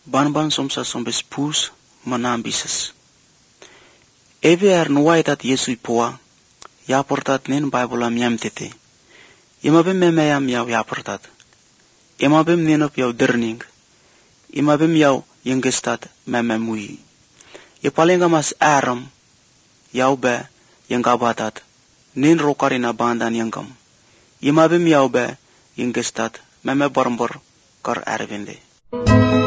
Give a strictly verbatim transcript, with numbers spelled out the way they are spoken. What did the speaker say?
ban-ban somsa sombes pus manambisas. Ebe er nuwaitat Yesu ipoa, ya portat nen Bible am yam tete. Imabem memayam yaw ya portat. Imabem nenop yaw derning. Imabem yaw yengestat mememui. Ipalenga mas aram yaw be yengabatat. Nen rokarina bandan yengam. Imabem yaw be yengestat meme bormbor kar ervende.